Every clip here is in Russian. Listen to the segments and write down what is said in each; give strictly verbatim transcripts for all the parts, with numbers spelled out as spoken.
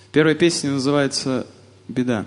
Первая песня называется «Беда».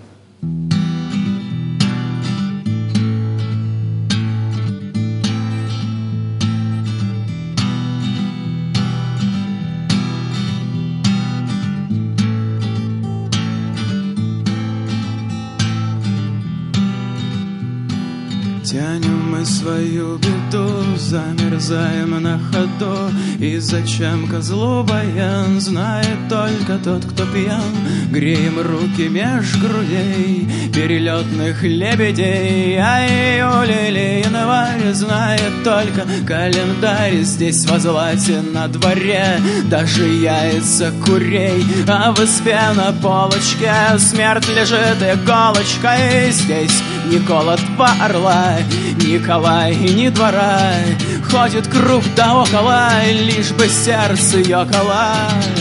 Тянем мы свою беду, замерзаем на ходу. И зачем козлу баян, знает только тот, кто пьян. Греем руки меж грудей перелетных лебедей. А июль или январь знает только календарь. Здесь во злате на дворе даже яйца курей. А в избе на полочке смерть лежит иголочкой. Здесь Никола два орла, Николай и ни двора. Ходит круг да около, лишь бы сердце ёкало.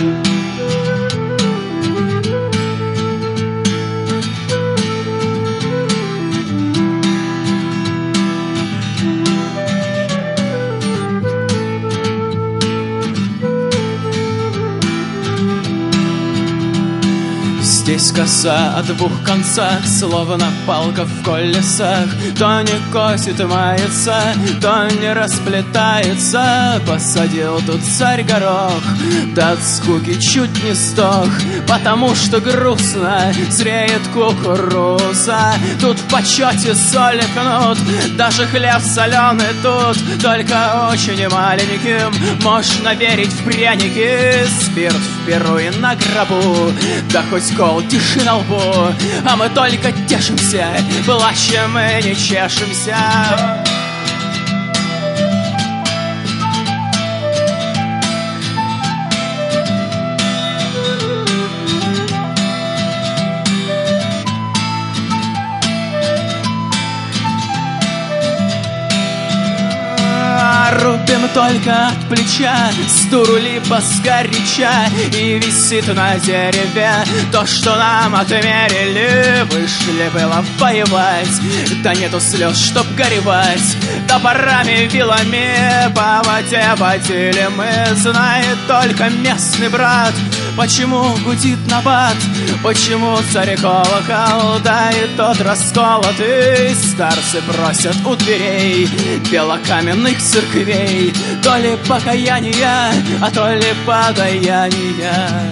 Здесь коса о двух концах, словно палка в колесах. То не косит и мается, то не расплетается. Посадил тут царь горох, да от скуки чуть не сдох. Потому что грустно зреет кукуруза. Тут в почете соль и кнут, даже хлеб соленый тут. Только очень маленьким можно верить в пряники. Спирт в перу и на гробу, да хоть кол тиши на лбу. А мы только тешимся, плачем и не чешемся. Рубим только от плеча, с дуру либо сгоряча. И висит на дереве то, что нам отмерили. Вышли было воевать, да нету слез, чтоб горевать. Топорами, вилами по воде водили мы. Знает только местный брат, почему гудит набат, почему царь колокол, да и тот расколотый. Старцы просят у дверей белокаменных церквей то ли покаяния, а то ли подаяния.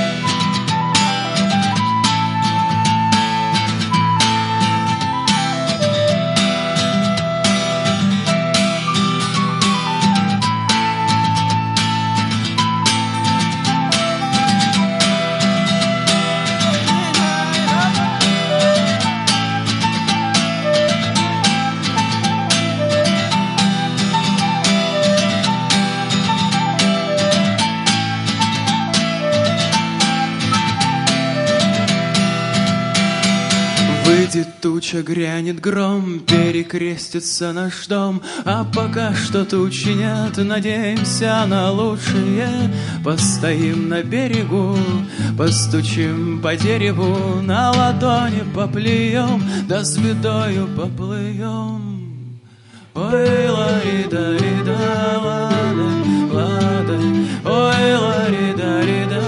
Выйдет туча, грянет гром, перекрестится наш дом. А пока что тучи нет, надеемся на лучшее. Постоим на берегу, постучим по дереву, на ладони поплюем, да с бедою поплывем. Ой, лари-да-ри-да, лада, лада, ой, лари-да-ри-да.